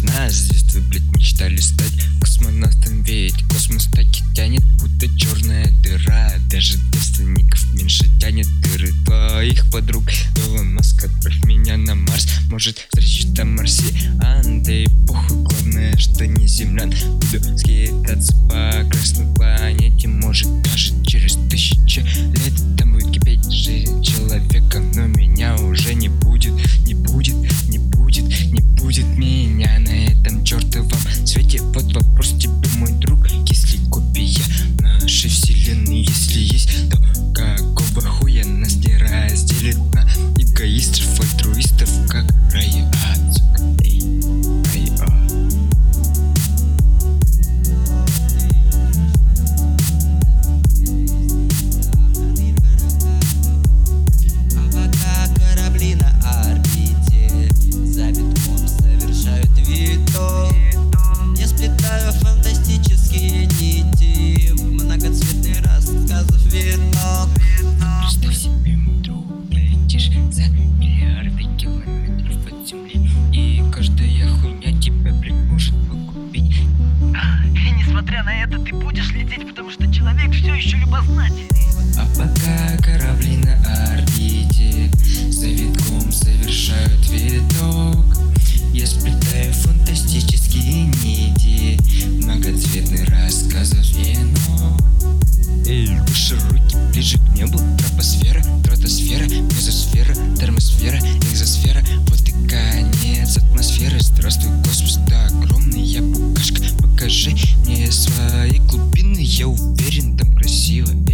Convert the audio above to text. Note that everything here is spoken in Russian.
нас с детства, блядь, мечтали стать космонавтом, ведь космос таки тянет, будто черная дыра. Даже девственников меньше тянет дыры твоих подруг. Илон Маск, отправь меня на Марс, может встречу там марсиан. Да и похуй, главное, что не землян. Буду скитаться по красной планете, может даже через 1000 лет там будет кипеть жизнь человека. Но меня уже не будет, не будет, не будет, не будет меня на этом чертовом свете. Вот вопрос тебе, мой друг: если копия нашей вселенной, если есть, то какого хуя нас не разделит на эгоистов, альтруистов, как рай, ад, сука, эй, рай, А пока корабли на орбите за битком совершают виток, я сплетаю фантастические нити, многоцветный рассказов венок. Представь себе, мой друг, полетишь за миллиарды километров от земли, и каждая хуйня тебя, блядь, может погубить. И несмотря на это, ты будешь лететь, потому что человек все еще любознательный. А пока корабли на орбите за витком совершают виток, я сплетаю фантастические нити, многоцветный рассказов венок. Эй, выше руки, ближе к небу, тропосфера, стратосфера, мезосфера, термосфера, экзосфера. Вот и конец атмосферы. Здравствуй, космос, ты огромный, я букашка. Покажи мне свои глубины, я уверен, там красиво.